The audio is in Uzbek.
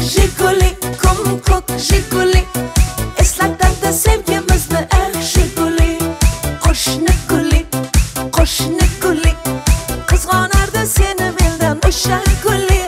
Jiguli, kumquq jiguli, eslatadi sevgimizni Jiguli. Qo'shni guli, qizg'onardi seni mendan o'sha guli.